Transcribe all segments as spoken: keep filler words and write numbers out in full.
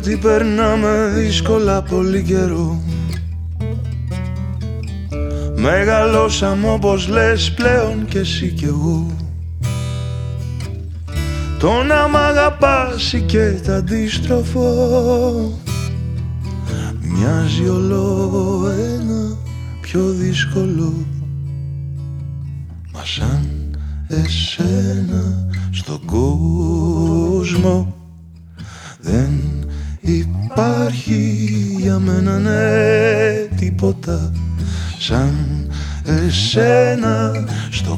ότι περνάμε δύσκολα πολύ καιρό. Μεγαλώσαμε όπως λες πλέον κι εσύ κι εγώ. Το να μ' αγαπάσει και τ' αντίστροφο μοιάζει όλο ένα πιο δύσκολο. Μα σαν εσένα στον κόσμο δεν υπάρχει για μένα ναι τίποτα. Σαν εσένα στον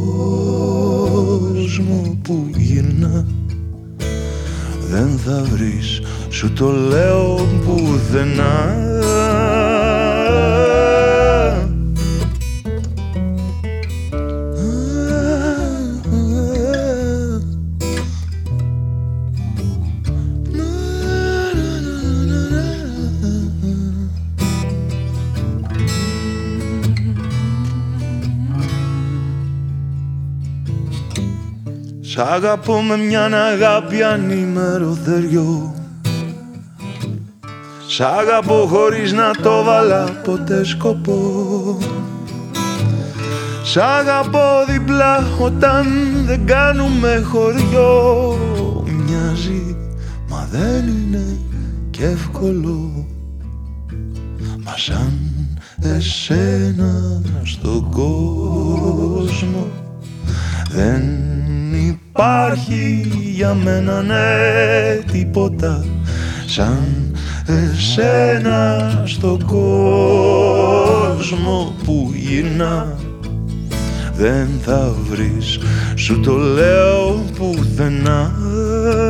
κόσμο που γυρνά δεν θα βρεις, σου το λέω πουθενά. Σ' αγαπώ με μιαν αγάπη ανήμερο θεριό. Σ' αγαπώ χωρίς να το βάλα ποτέ σκοπό. Σ' αγαπώ διπλά όταν δεν κάνουμε χωριό. Μοιάζει μα δεν είναι κι εύκολο. Μα σαν εσένα στον κόσμο δεν υπάρχει για μένα ναι τίποτα. Σαν εσένα στον κόσμο που γυρνά δεν θα βρεις, σου το λέω πουθενά.